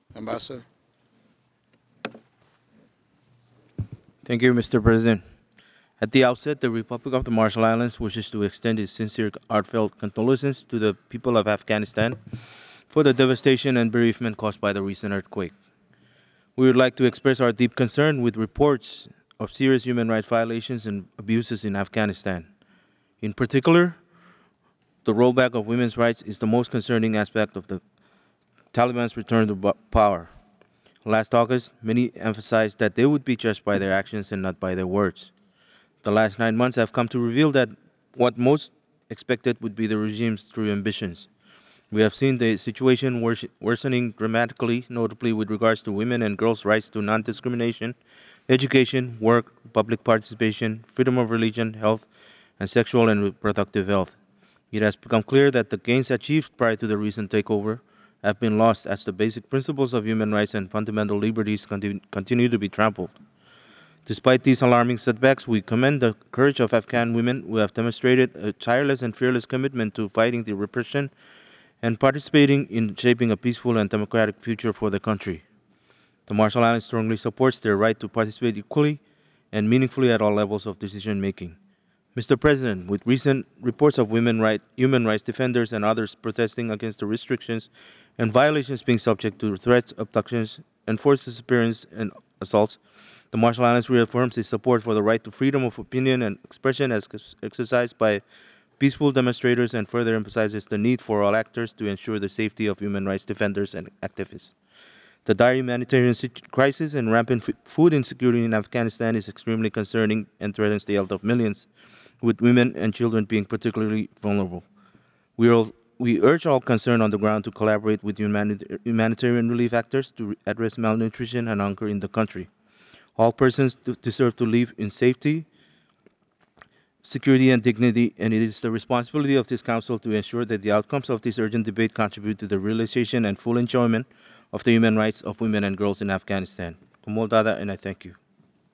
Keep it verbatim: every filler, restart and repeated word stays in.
Ambassador. Thank you, Mister President. At the outset, the Republic of the Marshall Islands wishes to extend its sincere, heartfelt condolences to the people of Afghanistan for the devastation and bereavement caused by the recent earthquake. We would like to express our deep concern with reports of serious human rights violations and abuses in Afghanistan. In particular, the rollback of women's rights is the most concerning aspect of the Taliban's return to bu- power. Last August, many emphasized that they would be judged by their actions and not by their words. The last nine months have come to reveal that what most expected would be the regime's true ambitions. We have seen the situation wors- worsening dramatically, notably with regards to women and girls' rights to non discrimination, education, work, public participation, freedom of religion, health, and sexual and reproductive health. It has become clear that the gains achieved prior to the recent takeover have been lost as the basic principles of human rights and fundamental liberties continue, continue to be trampled. Despite these alarming setbacks, we commend the courage of Afghan women who have demonstrated a tireless and fearless commitment to fighting the repression and participating in shaping a peaceful and democratic future for the country. The Marshall Islands strongly supports their right to participate equally and meaningfully at all levels of decision making. Mister President, with recent reports of women right, human rights defenders and others protesting against the restrictions and violations being subject to threats, abductions, enforced disappearance, and assaults, the Marshall Islands reaffirms its support for the right to freedom of opinion and expression as exercised by peaceful demonstrators and further emphasizes the need for all actors to ensure the safety of human rights defenders and activists. The dire humanitarian crisis and rampant food insecurity in Afghanistan is extremely concerning and threatens the health of millions, with women and children being particularly vulnerable. We, all, we urge all concerned on the ground to collaborate with humanit- humanitarian relief actors to address malnutrition and hunger in the country. All persons deserve to live in safety, security, and dignity, and it is the responsibility of this Council to ensure that the outcomes of this urgent debate contribute to the realization and full enjoyment of the human rights of women and girls in Afghanistan. Komol Dada, and I thank you.